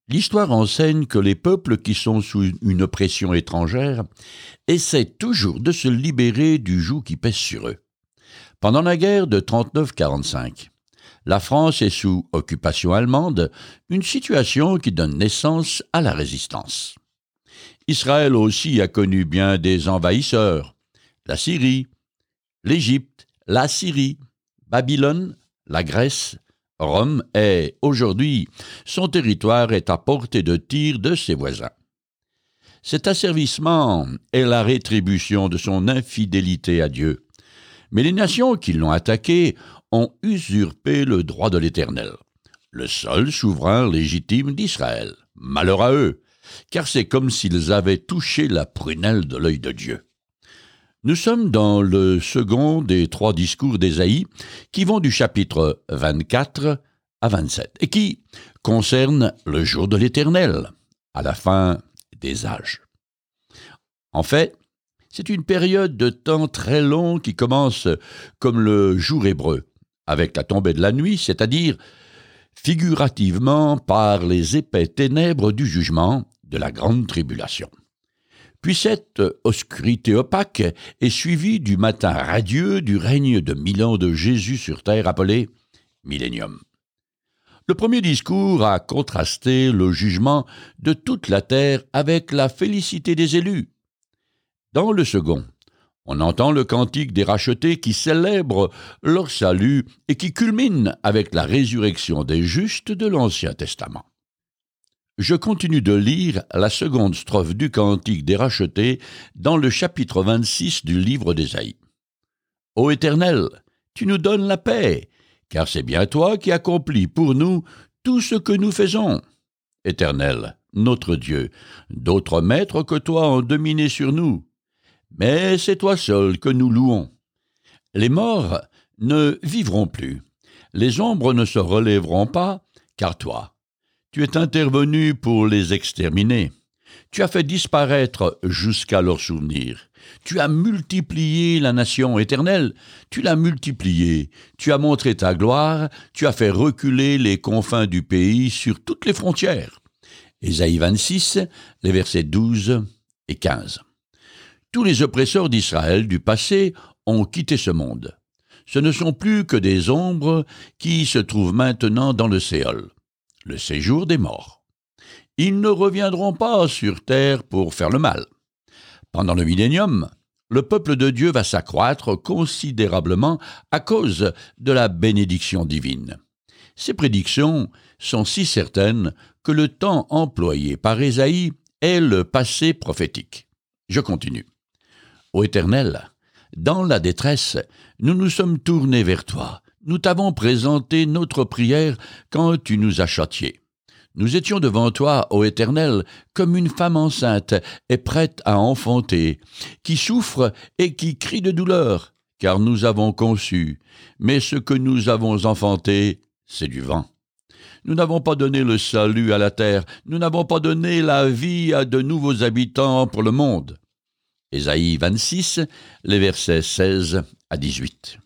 L'histoire enseigne que les peuples qui sont sous une oppression étrangère essaient toujours de se libérer du joug qui pèse sur eux. Pendant la guerre de 39-45, la France est sous occupation allemande, une situation qui donne naissance à la résistance. Israël aussi a connu bien des envahisseurs, la Syrie, l'Égypte, la Syrie, Babylone, la Grèce, Rome et, aujourd'hui, son territoire est à portée de tir de ses voisins. Cet asservissement est la rétribution de son infidélité à Dieu. Mais les nations qui l'ont attaqué ont usurpé le droit de l'Éternel, le seul souverain légitime d'Israël. Malheur à eux, car c'est comme s'ils avaient touché la prunelle de l'œil de Dieu. Nous sommes dans le second des 3 discours d'Ésaïe qui vont du chapitre 24 à 27 et qui concernent le jour de l'Éternel, à la fin des âges. En fait, c'est une période de temps très long qui commence comme le jour hébreu, avec la tombée de la nuit, c'est-à-dire figurativement par les épais ténèbres du jugement de la grande tribulation. Puis cette obscurité opaque est suivie du matin radieux du règne de 1000 ans de Jésus sur terre appelé millénium. Le premier discours a contrasté le jugement de toute la terre avec la félicité des élus. Dans le second, on entend le cantique des rachetés qui célèbre leur salut et qui culmine avec la résurrection des justes de l'Ancien Testament. Je continue de lire la seconde strophe du cantique des rachetés dans le chapitre 26 du livre d'Ésaïe. Ô Éternel, tu nous donnes la paix, car c'est bien toi qui accomplis pour nous tout ce que nous faisons. Éternel, notre Dieu, d'autres maîtres que toi ont dominé sur nous, mais c'est toi seul que nous louons. Les morts ne vivront plus, les ombres ne se relèveront pas, car toi, tu es intervenu pour les exterminer. Tu as fait disparaître jusqu'à leur souvenir. Tu as multiplié la nation éternelle. Tu l'as multipliée. Tu as montré ta gloire. Tu as fait reculer les confins du pays sur toutes les frontières. Ésaïe 26, les versets 12 et 15. Tous les oppresseurs d'Israël du passé ont quitté ce monde. Ce ne sont plus que des ombres qui se trouvent maintenant dans le Séol, le séjour des morts. Ils ne reviendront pas sur terre pour faire le mal. Pendant le millénium, le peuple de Dieu va s'accroître considérablement à cause de la bénédiction divine. Ces prédictions sont si certaines que le temps employé par Ésaïe est le passé prophétique. Je continue. Ô Éternel, dans la détresse, nous nous sommes tournés vers toi. Nous t'avons présenté notre prière quand tu nous as châtiés. Nous étions devant toi, ô Éternel, comme une femme enceinte et prête à enfanter, qui souffre et qui crie de douleur, car nous avons conçu, mais ce que nous avons enfanté, c'est du vent. Nous n'avons pas donné le salut à la terre, nous n'avons pas donné la vie à de nouveaux habitants pour le monde. Ésaïe 26, les versets 16 à 18.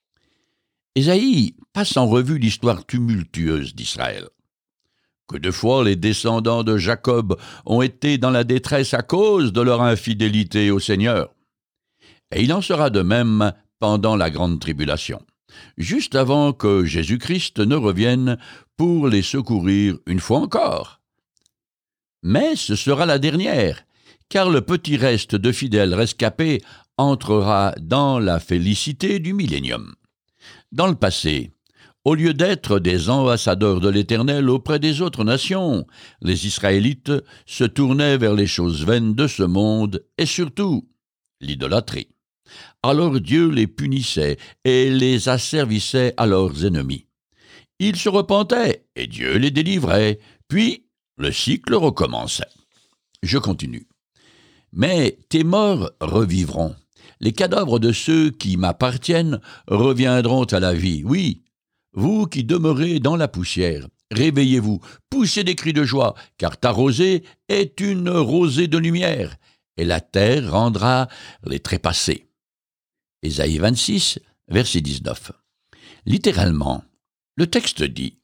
Ésaïe passe en revue l'histoire tumultueuse d'Israël. Que de fois les descendants de Jacob ont été dans la détresse à cause de leur infidélité au Seigneur. Et il en sera de même pendant la grande tribulation, juste avant que Jésus-Christ ne revienne pour les secourir une fois encore. Mais ce sera la dernière, car le petit reste de fidèles rescapés entrera dans la félicité du millénium. Dans le passé, au lieu d'être des ambassadeurs de l'Éternel auprès des autres nations, les Israélites se tournaient vers les choses vaines de ce monde et surtout l'idolâtrie. Alors Dieu les punissait et les asservissait à leurs ennemis. Ils se repentaient et Dieu les délivrait, puis le cycle recommençait. Je continue. Mais tes morts revivront. Les cadavres de ceux qui m'appartiennent reviendront à la vie. Oui, vous qui demeurez dans la poussière, réveillez-vous, poussez des cris de joie, car ta rosée est une rosée de lumière, et la terre rendra les trépassés. Ésaïe 26, verset 19. Littéralement, le texte dit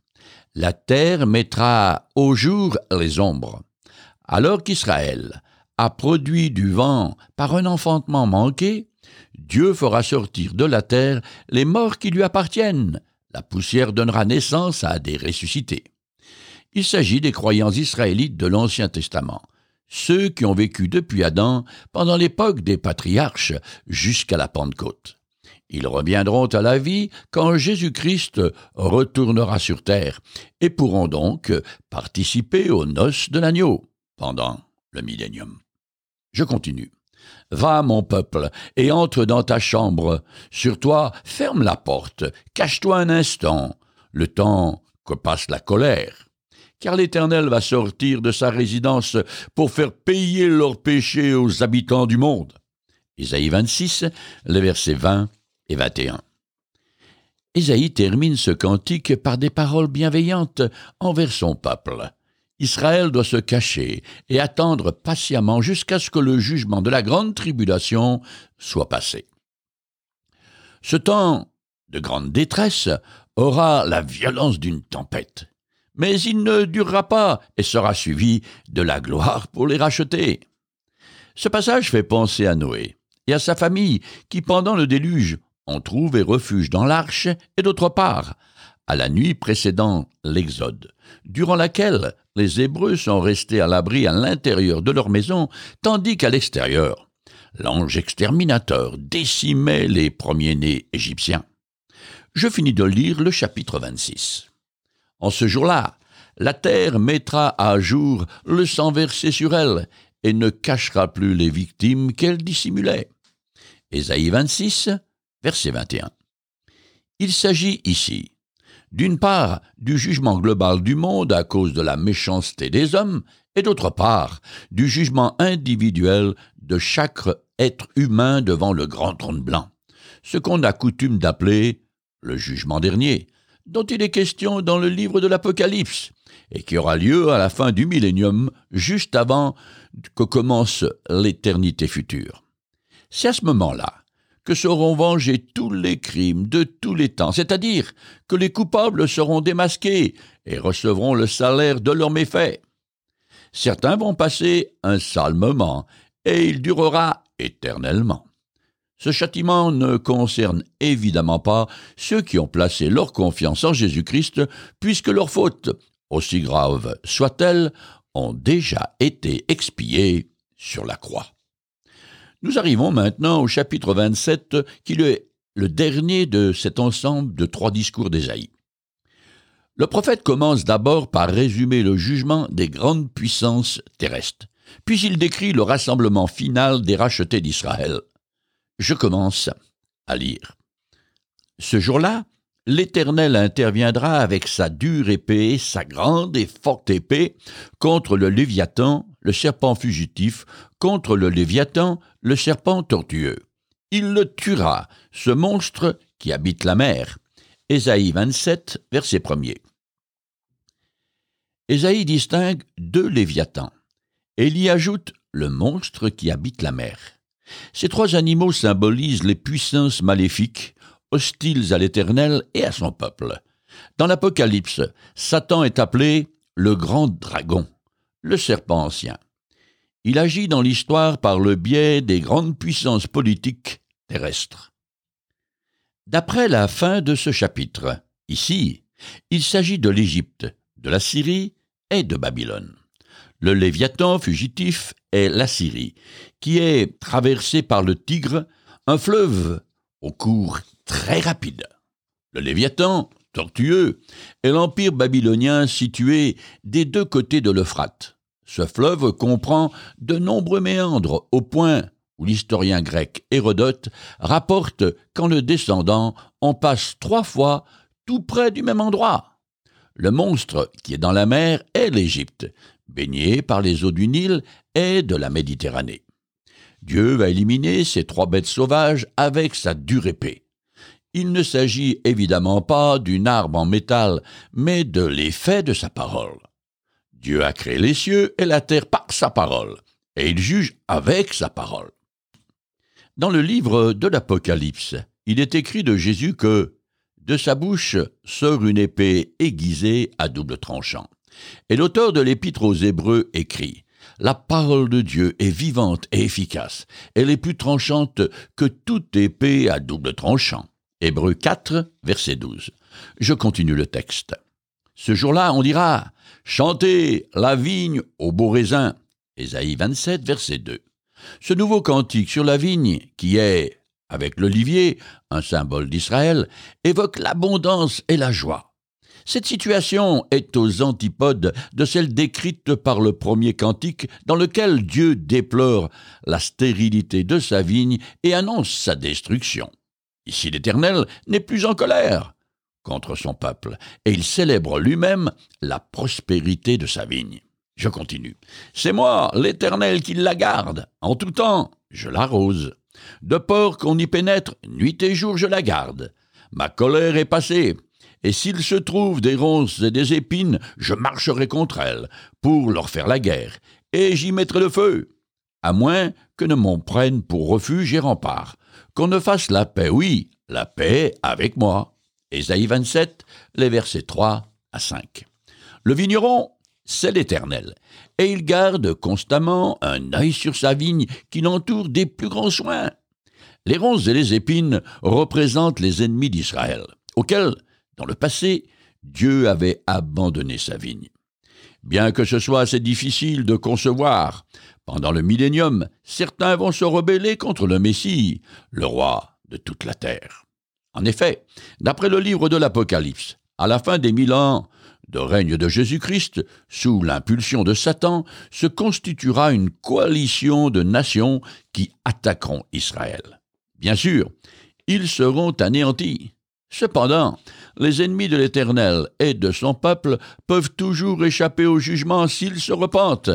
La terre mettra au jour les ombres. Alors qu'Israël a produit du vent par un enfantement manqué, Dieu fera sortir de la terre les morts qui lui appartiennent. La poussière donnera naissance à des ressuscités. Il s'agit des croyants israélites de l'Ancien Testament, ceux qui ont vécu depuis Adam pendant l'époque des patriarches jusqu'à la Pentecôte. Ils reviendront à la vie quand Jésus-Christ retournera sur terre et pourront donc participer aux noces de l'agneau pendant le millénium. Je continue. Va, mon peuple, et entre dans ta chambre. Sur toi, ferme la porte, cache-toi un instant, le temps que passe la colère. Car l'Éternel va sortir de sa résidence pour faire payer leurs péchés aux habitants du monde. Ésaïe 26, les versets 20 et 21. Ésaïe termine ce cantique par des paroles bienveillantes envers son peuple. Israël doit se cacher et attendre patiemment jusqu'à ce que le jugement de la grande tribulation soit passé. Ce temps de grande détresse aura la violence d'une tempête, mais il ne durera pas et sera suivi de la gloire pour les racheter. Ce passage fait penser à Noé et à sa famille qui, pendant le déluge, ont trouvé refuge dans l'arche et d'autre part, à la nuit précédant l'Exode, durant laquelle les Hébreux sont restés à l'abri à l'intérieur de leur maison, tandis qu'à l'extérieur, l'ange exterminateur décimait les premiers-nés égyptiens. Je finis de lire le chapitre 26. En ce jour-là, la terre mettra à jour le sang versé sur elle et ne cachera plus les victimes qu'elle dissimulait. Ésaïe 26, verset 21. Il s'agit ici, d'une part, du jugement global du monde à cause de la méchanceté des hommes, et d'autre part, du jugement individuel de chaque être humain devant le grand trône blanc, ce qu'on a coutume d'appeler le jugement dernier, dont il est question dans le livre de l'Apocalypse, et qui aura lieu à la fin du millénium, juste avant que commence l'éternité future. C'est à ce moment-là que seront vengés tous les crimes de tous les temps, c'est-à-dire que les coupables seront démasqués et recevront le salaire de leurs méfaits. Certains vont passer un sale moment, et il durera éternellement. Ce châtiment ne concerne évidemment pas ceux qui ont placé leur confiance en Jésus-Christ, puisque leurs fautes, aussi graves soient-elles, ont déjà été expiées sur la croix. Nous arrivons maintenant au chapitre 27, qui est le dernier de cet ensemble de 3 discours d'Ésaïe. Le prophète commence d'abord par résumer le jugement des grandes puissances terrestres, puis il décrit le rassemblement final des rachetés d'Israël. Je commence à lire. Ce jour-là, l'Éternel interviendra avec sa dure épée, sa grande et forte épée, contre le Léviathan, le serpent fugitif, contre le Léviathan, le serpent tortueux. Il le tuera, ce monstre qui habite la mer. Ésaïe 27, verset 1er. Ésaïe distingue 2 Léviathans, et il y ajoute le monstre qui habite la mer. Ces 3 animaux symbolisent les puissances maléfiques, hostiles à l'Éternel et à son peuple. Dans l'Apocalypse, Satan est appelé le grand dragon, le serpent ancien. Il agit dans l'histoire par le biais des grandes puissances politiques terrestres. D'après la fin de ce chapitre, ici, il s'agit de l'Égypte, de la Syrie et de Babylone. Le Léviathan fugitif est la Syrie, qui est traversée par le Tigre, un fleuve au cours très rapide. Le Léviathan, tortueux, est l'empire babylonien situé des 2 côtés de l'Euphrate. Ce fleuve comprend de nombreux méandres au point où l'historien grec Hérodote rapporte qu'en le descendant, on passe 3 fois tout près du même endroit. Le monstre qui est dans la mer est l'Égypte, baignée par les eaux du Nil et de la Méditerranée. Dieu va éliminer ces 3 bêtes sauvages avec sa dure épée. Il ne s'agit évidemment pas d'une arme en métal, mais de l'effet de sa parole. Dieu a créé les cieux et la terre par sa parole, et il juge avec sa parole. Dans le livre de l'Apocalypse, il est écrit de Jésus que De sa bouche sort une épée aiguisée à double tranchant. Et l'auteur de l'Épître aux Hébreux écrit « La parole de Dieu est vivante et efficace. Elle est plus tranchante que toute épée à double tranchant. » Hébreux 4, verset 12. Je continue le texte. Ce jour-là, on dira « Chantez la vigne au beau raisin » Ésaïe 27, verset 2. Ce nouveau cantique sur la vigne, qui est, avec l'olivier, un symbole d'Israël, évoque l'abondance et la joie. Cette situation est aux antipodes de celle décrite par le premier cantique dans lequel Dieu déplore la stérilité de sa vigne et annonce sa destruction. Ici, l'Éternel n'est plus en colère contre son peuple et il célèbre lui-même la prospérité de sa vigne. Je continue. « C'est moi, l'Éternel, qui la garde. En tout temps, je l'arrose. De peur qu'on y pénètre, nuit et jour, je la garde. Ma colère est passée. Et s'il se trouve des ronces et des épines, je marcherai contre elles, pour leur faire la guerre, et j'y mettrai le feu. À moins que ne m'en prenne pour refuge et rempart. Qu'on ne fasse la paix, oui, la paix avec moi. » Ésaïe 27, les versets 3 à 5. Le vigneron, c'est l'Éternel, et il garde constamment un œil sur sa vigne qui l'entoure des plus grands soins. Les ronces et les épines représentent les ennemis d'Israël, auxquels, dans le passé, Dieu avait abandonné sa vigne. Bien que ce soit assez difficile de concevoir, pendant le millénium, certains vont se rebeller contre le Messie, le roi de toute la terre. En effet, d'après le livre de l'Apocalypse, à la fin des 1000 ans de règne de Jésus-Christ, sous l'impulsion de Satan, se constituera une coalition de nations qui attaqueront Israël. Bien sûr, ils seront anéantis. Cependant, les ennemis de l'Éternel et de son peuple peuvent toujours échapper au jugement s'ils se repentent.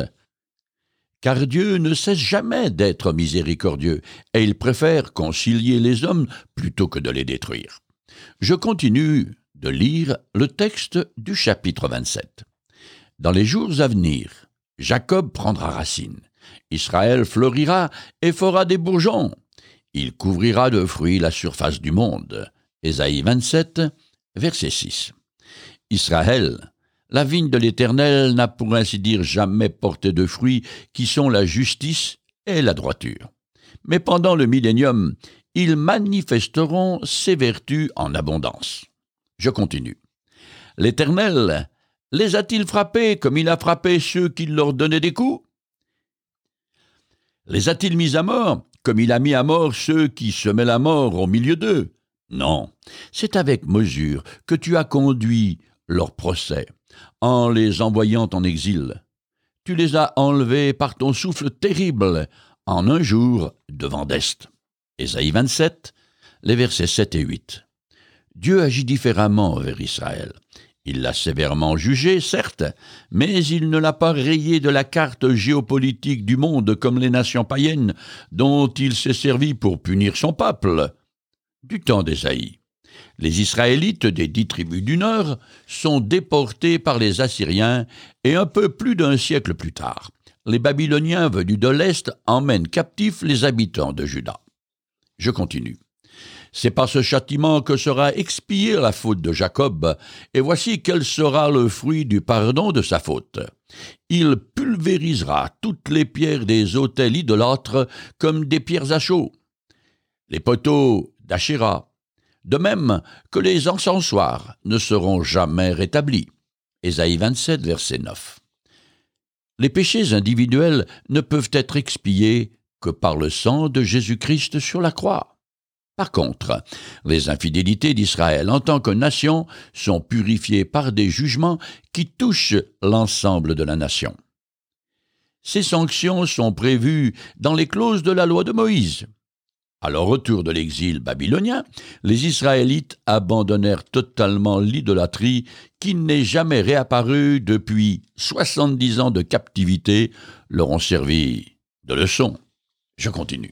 Car Dieu ne cesse jamais d'être miséricordieux, et il préfère concilier les hommes plutôt que de les détruire. Je continue de lire le texte du chapitre 27. Dans les jours à venir, Jacob prendra racine, Israël fleurira et fera des bourgeons. Il couvrira de fruits la surface du monde. Ésaïe 27, verset 6. Israël, la vigne de l'Éternel, n'a pour ainsi dire jamais porté de fruits qui sont la justice et la droiture. Mais pendant le millénium, ils manifesteront ces vertus en abondance. Je continue. L'Éternel les a-t-il frappés comme il a frappé ceux qui leur donnaient des coups? Les a-t-il mis à mort comme il a mis à mort ceux qui semaient la mort au milieu d'eux? Non, c'est avec mesure que tu as conduit leur procès, en les envoyant en exil. Tu les as enlevés par ton souffle terrible, en un jour de vent d'est. Ésaïe 27, les versets 7 et 8. Dieu agit différemment vers Israël. Il l'a sévèrement jugé, certes, mais il ne l'a pas rayé de la carte géopolitique du monde comme les nations païennes dont il s'est servi pour punir son peuple. Du temps d'Ésaïe, les Israélites des 10 tribus du Nord sont déportés par les Assyriens et un peu plus d'un siècle plus tard, les Babyloniens venus de l'Est emmènent captifs les habitants de Juda. Je continue. C'est par ce châtiment que sera expiée la faute de Jacob, et voici quel sera le fruit du pardon de sa faute. Il pulvérisera toutes les pierres des autels idolâtres comme des pierres à chaux, les poteaux d'Achéra, de même que les encensoirs ne seront jamais rétablis. Ésaïe 27, verset 9. Les péchés individuels ne peuvent être expiés que par le sang de Jésus-Christ sur la croix. Par contre, les infidélités d'Israël en tant que nation sont purifiées par des jugements qui touchent l'ensemble de la nation. Ces sanctions sont prévues dans les clauses de la loi de Moïse. À leur retour de l'exil babylonien, les Israélites abandonnèrent totalement l'idolâtrie qui n'est jamais réapparue depuis 70 ans de captivité, leur ont servi de leçon. Je continue.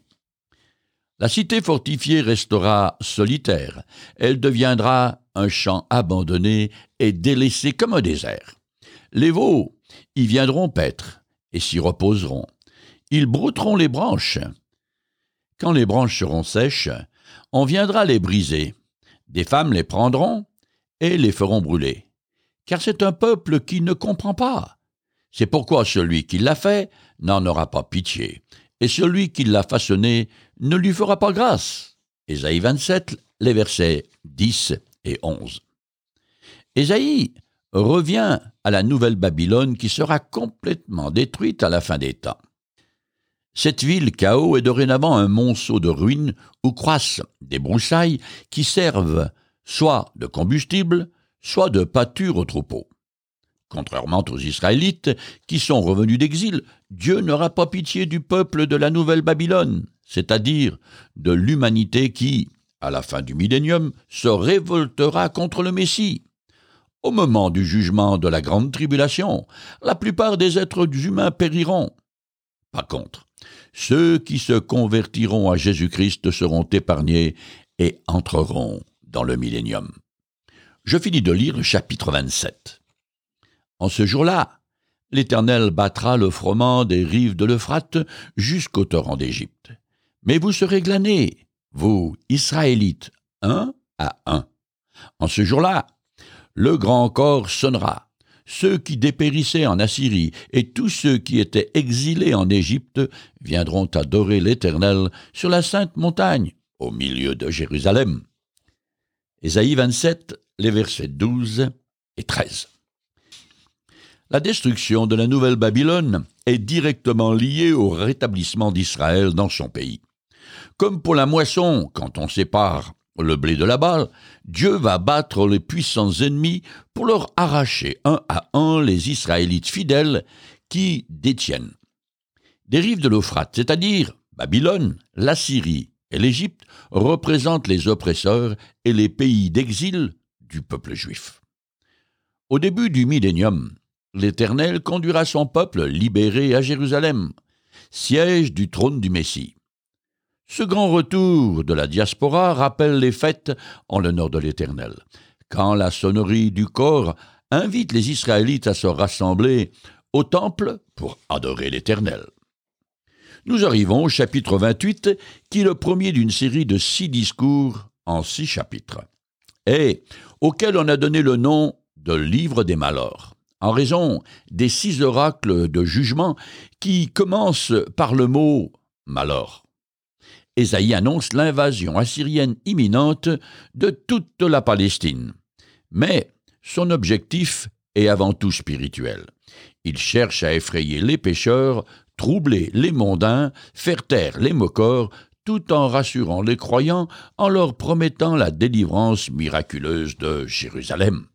La cité fortifiée restera solitaire. Elle deviendra un champ abandonné et délaissé comme un désert. Les veaux y viendront paître et s'y reposeront. Ils brouteront les branches. Quand les branches seront sèches, on viendra les briser. Des femmes les prendront et les feront brûler. Car c'est un peuple qui ne comprend pas. C'est pourquoi celui qui l'a fait n'en aura pas pitié, et celui qui l'a façonné ne lui fera pas grâce. Ésaïe 27, les versets 10 et 11. Ésaïe revient à la nouvelle Babylone qui sera complètement détruite à la fin des temps. Cette ville chaos est dorénavant un monceau de ruines où croissent des broussailles qui servent soit de combustible, soit de pâture aux troupeaux. Contrairement aux Israélites qui sont revenus d'exil, Dieu n'aura pas pitié du peuple de la nouvelle Babylone, c'est-à-dire de l'humanité qui, à la fin du millénium, se révoltera contre le Messie. Au moment du jugement de la grande tribulation, la plupart des êtres humains périront. Par contre, ceux qui se convertiront à Jésus-Christ seront épargnés et entreront dans le millénium. Je finis de lire le chapitre 27. En ce jour-là, l'Éternel battra le froment des rives de l'Euphrate jusqu'au torrent d'Égypte. Mais vous serez glanés, vous, Israélites, un à un. En ce jour-là, le grand corps sonnera. Ceux qui dépérissaient en Assyrie et tous ceux qui étaient exilés en Égypte viendront adorer l'Éternel sur la sainte montagne, au milieu de Jérusalem. Ésaïe 27, les versets 12 et 13. La destruction de la nouvelle Babylone est directement liée au rétablissement d'Israël dans son pays. Comme pour la moisson, quand on sépare le blé de la balle, Dieu va battre les puissants ennemis pour leur arracher un à un les Israélites fidèles qui détiennent des rives de l'Euphrate, c'est-à-dire Babylone, l'Assyrie et l'Égypte, représentent les oppresseurs et les pays d'exil du peuple juif. Au début du millénium, l'Éternel conduira son peuple libéré à Jérusalem, siège du trône du Messie. Ce grand retour de la diaspora rappelle les fêtes en l'honneur de l'Éternel, quand la sonnerie du cor invite les Israélites à se rassembler au temple pour adorer l'Éternel. Nous arrivons au chapitre 28, qui est le premier d'une série de 6 discours en 6 chapitres, et auquel on a donné le nom de Livre des Malheurs, en raison des 6 oracles de jugement qui commencent par le mot « malheur ». Ésaïe annonce l'invasion assyrienne imminente de toute la Palestine. Mais son objectif est avant tout spirituel. Il cherche à effrayer les pécheurs, troubler les mondains, faire taire les moqueurs, tout en rassurant les croyants en leur promettant la délivrance miraculeuse de Jérusalem.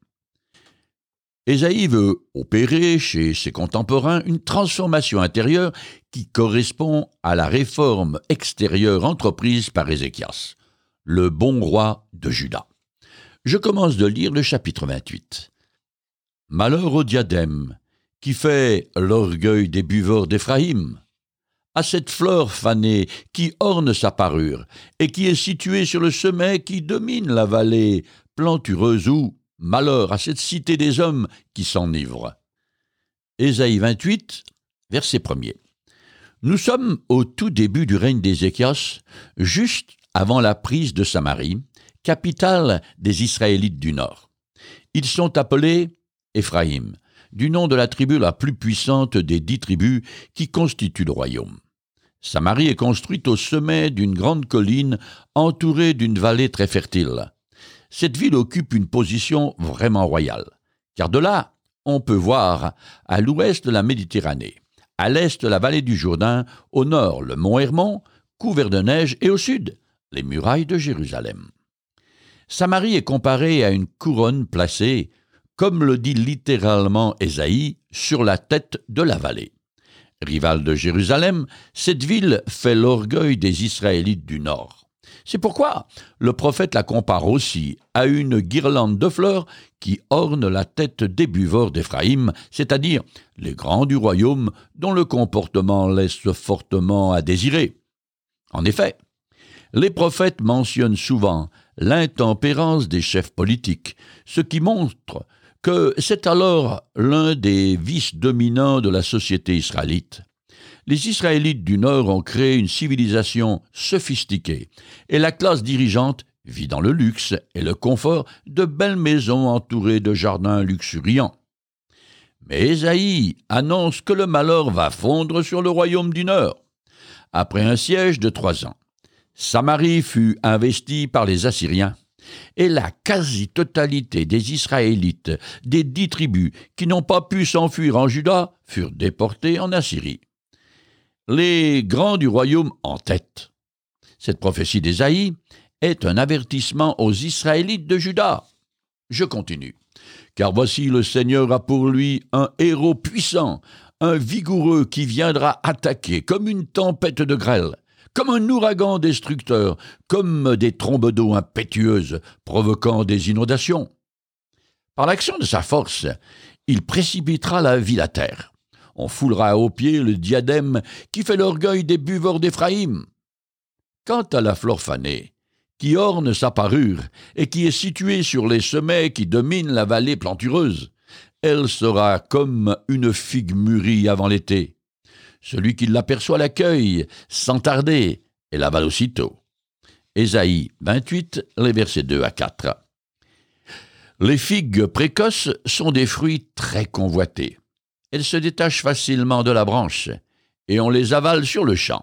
Ésaïe veut opérer chez ses contemporains une transformation intérieure qui correspond à la réforme extérieure entreprise par Ézéchias, le bon roi de Juda. Je commence de lire le chapitre 28. « Malheur au diadème, qui fait l'orgueil des buveurs d'Éphraïm, à cette fleur fanée qui orne sa parure et qui est située sur le sommet qui domine la vallée plantureuse où, malheur à cette cité des hommes qui s'enivrent. » Ésaïe 28, verset 1er. Nous sommes au tout début du règne d'Ézéchias, juste avant la prise de Samarie, capitale des Israélites du Nord. Ils sont appelés Éphraïm, du nom de la tribu la plus puissante des 10 tribus qui constituent le royaume. Samarie est construite au sommet d'une grande colline entourée d'une vallée très fertile. Cette ville occupe une position vraiment royale, car de là, on peut voir à l'ouest la Méditerranée, à l'est la vallée du Jourdain, au nord le mont Hermon, couvert de neige, et au sud les murailles de Jérusalem. Samarie est comparée à une couronne placée, comme le dit littéralement Ésaïe, sur la tête de la vallée. Rivale de Jérusalem, cette ville fait l'orgueil des Israélites du Nord. C'est pourquoi le prophète la compare aussi à une guirlande de fleurs qui orne la tête des buveurs d'Éphraïm, c'est-à-dire les grands du royaume dont le comportement laisse fortement à désirer. En effet, les prophètes mentionnent souvent l'intempérance des chefs politiques, ce qui montre que c'est alors l'un des vices dominants de la société israélite. Les Israélites du Nord ont créé une civilisation sophistiquée et la classe dirigeante vit dans le luxe et le confort de belles maisons entourées de jardins luxuriants. Mais Ésaïe annonce que le malheur va fondre sur le royaume du Nord. Après un siège de 3 ans, Samarie fut investie par les Assyriens, et la quasi-totalité des Israélites des 10 tribus qui n'ont pas pu s'enfuir en Juda furent déportés en Assyrie. Les grands du royaume en tête. Cette prophétie d'Ésaïe est un avertissement aux Israélites de Juda. Je continue. Car voici le Seigneur a pour lui un héros puissant, un vigoureux qui viendra attaquer comme une tempête de grêle, comme un ouragan destructeur, comme des trombes d'eau impétueuses provoquant des inondations. Par l'action de sa force, il précipitera la ville à terre. On foulera aux pieds le diadème qui fait l'orgueil des buveurs d'Éphraïm. Quant à la fleur fanée, qui orne sa parure et qui est située sur les sommets qui dominent la vallée plantureuse, elle sera comme une figue mûrie avant l'été. Celui qui l'aperçoit l'accueille sans tarder et l'avale aussitôt. Ésaïe 28, les versets 2 à 4. Les figues précoces sont des fruits très convoités. Elles se détachent facilement de la branche et on les avale sur le champ.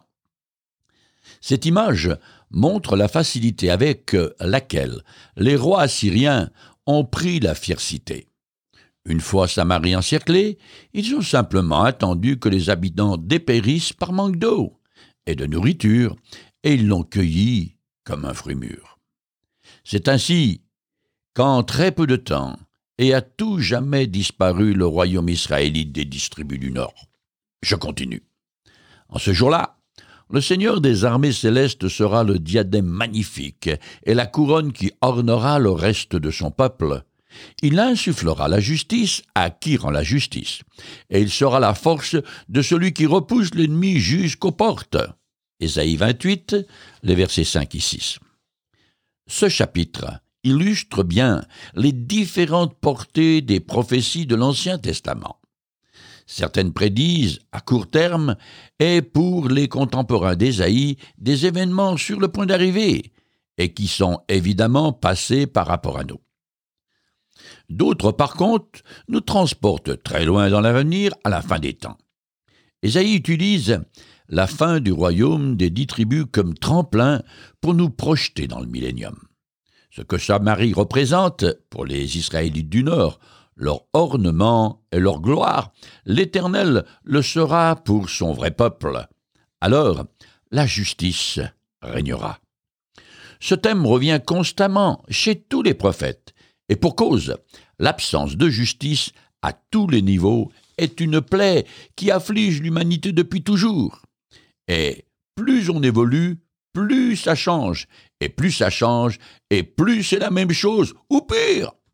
Cette image montre la facilité avec laquelle les rois assyriens ont pris la fiercité. Une fois Samarie encerclée, ils ont simplement attendu que les habitants dépérissent par manque d'eau et de nourriture, et ils l'ont cueilli comme un fruit mûr. C'est ainsi qu'en très peu de temps, et à tout jamais disparu le royaume israélite des 10 tribus du Nord. Je continue. En ce jour-là, le Seigneur des armées célestes sera le diadème magnifique et la couronne qui ornera le reste de son peuple. Il insufflera la justice à qui rend la justice, et il sera la force de celui qui repousse l'ennemi jusqu'aux portes. Ésaïe 28, les versets 5 et 6. Ce chapitre illustre bien les différentes portées des prophéties de l'Ancien Testament. Certaines prédisent, à court terme, et pour les contemporains d'Ésaïe, des événements sur le point d'arriver, et qui sont évidemment passés par rapport à nous. D'autres, par contre, nous transportent très loin dans l'avenir, à la fin des temps. Ésaïe utilise la fin du royaume des 10 tribus comme tremplin pour nous projeter dans le millénium. Ce que Samarie représente pour les Israélites du Nord, leur ornement et leur gloire, l'Éternel le sera pour son vrai peuple. Alors, la justice régnera. Ce thème revient constamment chez tous les prophètes, et pour cause, l'absence de justice à tous les niveaux est une plaie qui afflige l'humanité depuis toujours. Et plus on évolue, plus ça change, et plus ça change, et plus c'est la même chose, ou pire.